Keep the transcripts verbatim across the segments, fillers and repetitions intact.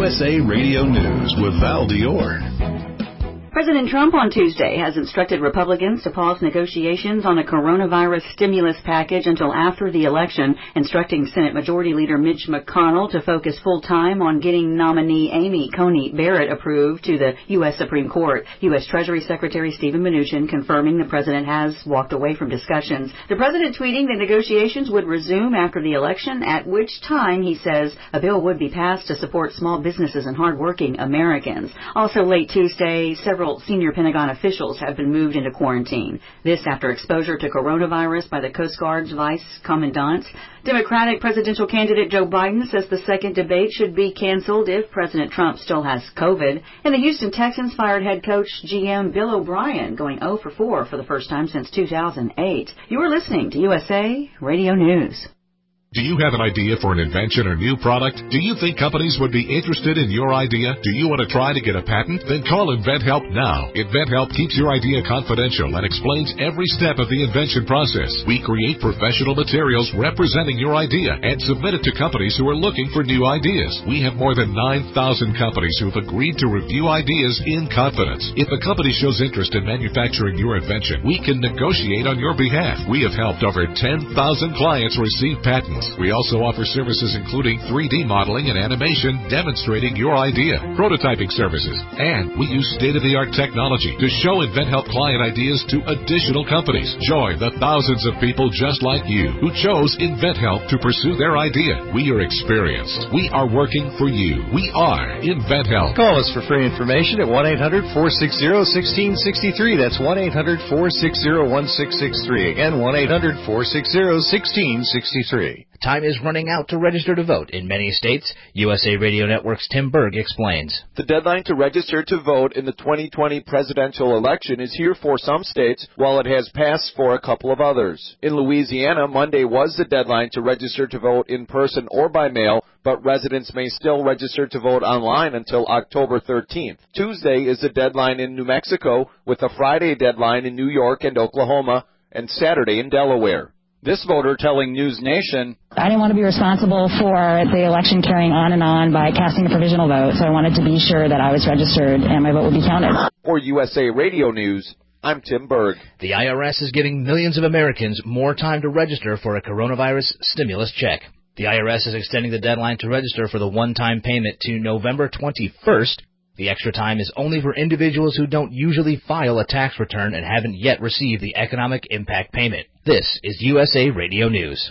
U S A Radio News with Val Dior. President Trump on Tuesday has instructed Republicans to pause negotiations on a coronavirus stimulus package until after the election, instructing Senate Majority Leader Mitch McConnell to focus full-time on getting nominee Amy Coney Barrett approved to the U S Supreme Court. U S Treasury Secretary Steven Mnuchin confirming the president has walked away from discussions. The president tweeting that negotiations would resume after the election, at which time, he says, a bill would be passed to support small businesses and hardworking Americans. Also late Tuesday, several senior Pentagon officials have been moved into quarantine. This after exposure to coronavirus by the Coast Guard's vice commandant. Democratic presidential candidate Joe Biden says the second debate should be canceled if President Trump still has COVID. And the Houston Texans fired head coach G M Bill O'Brien, going oh for four for the first time since two thousand eight. You are listening to U S A Radio News. Do you have an idea for an invention or new product? Do you think companies would be interested in your idea? Do you want to try to get a patent? Then call InventHelp now. InventHelp keeps your idea confidential and explains every step of the invention process. We create professional materials representing your idea and submit it to companies who are looking for new ideas. We have more than nine thousand companies who have agreed to review ideas in confidence. If a company shows interest in manufacturing your invention, we can negotiate on your behalf. We have helped over ten thousand clients receive patents. We also offer services including three D modeling and animation demonstrating your idea, prototyping services, and we use state-of-the-art technology to show InventHelp client ideas to additional companies. Join the thousands of people just like you who chose InventHelp to pursue their idea. We are experienced. We are working for you. We are InventHelp. Call us for free information at one eight hundred four six zero one six six three. That's one eight hundred four six zero one six six three. Again, one eight hundred four six zero one six six three. Time is running out to register to vote in many states. U S A Radio Network's Tim Berg explains. The deadline to register to vote in the twenty twenty presidential election is here for some states, while it has passed for a couple of others. In Louisiana, Monday was the deadline to register to vote in person or by mail, but residents may still register to vote online until October thirteenth. Tuesday is the deadline in New Mexico, with a Friday deadline in New York and Oklahoma, and Saturday in Delaware. This voter telling News Nation, I didn't want to be responsible for the election carrying on and on by casting a provisional vote, so I wanted to be sure that I was registered and my vote would be counted. For U S A Radio News, I'm Tim Berg. The I R S is giving millions of Americans more time to register for a coronavirus stimulus check. The I R S is extending the deadline to register for the one-time payment to November twenty-first. The extra time is only for individuals who don't usually file a tax return and haven't yet received the economic impact payment. This is U S A Radio News.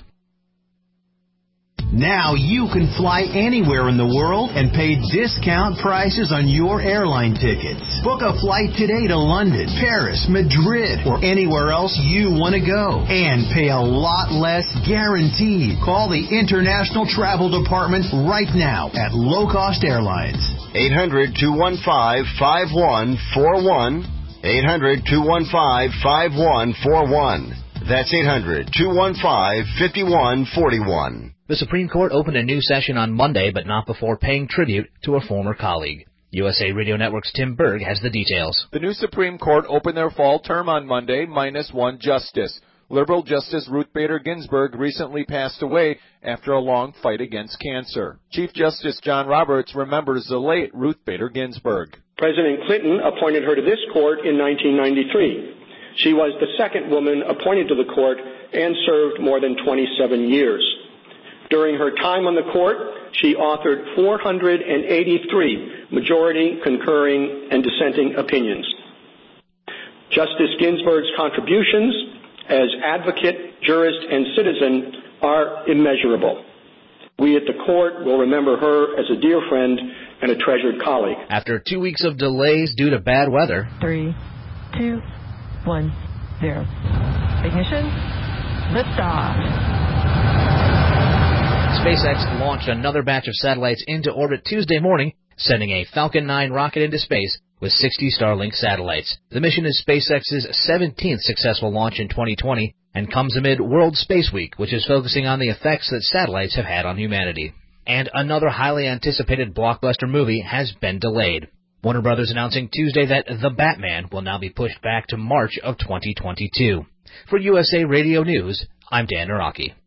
Now you can fly anywhere in the world and pay discount prices on your airline tickets. Book a flight today to London, Paris, Madrid, or anywhere else you want to go. And pay a lot less guaranteed. Call the International Travel Department right now at Low Cost Airlines. eight hundred two one five five one four one. eight hundred two one five five one four one. That's eight hundred two one five five one four one. The Supreme Court opened a new session on Monday, but not before paying tribute to a former colleague. U S A Radio Network's Tim Berg has the details. The new Supreme Court opened their fall term on Monday, minus one justice. Liberal Justice Ruth Bader Ginsburg recently passed away after a long fight against cancer. Chief Justice John Roberts remembers the late Ruth Bader Ginsburg. President Clinton appointed her to this court in nineteen ninety-three. She was the second woman appointed to the court and served more than twenty-seven years. During her time on the court, she authored four hundred eighty-three majority, concurring, and dissenting opinions. Justice Ginsburg's contributions as advocate, jurist, and citizen are immeasurable. We at the court will remember her as a dear friend and a treasured colleague. After two weeks of delays due to bad weather. Three, two, one, zero. Ignition. Liftoff. SpaceX launched another batch of satellites into orbit Tuesday morning, sending a Falcon nine rocket into space with sixty Starlink satellites. The mission is SpaceX's seventeenth successful launch in twenty twenty and comes amid World Space Week, which is focusing on the effects that satellites have had on humanity. And another highly anticipated blockbuster movie has been delayed. Warner Brothers announcing Tuesday that The Batman will now be pushed back to March of twenty twenty-two. For U S A Radio News, I'm Dan Naraki.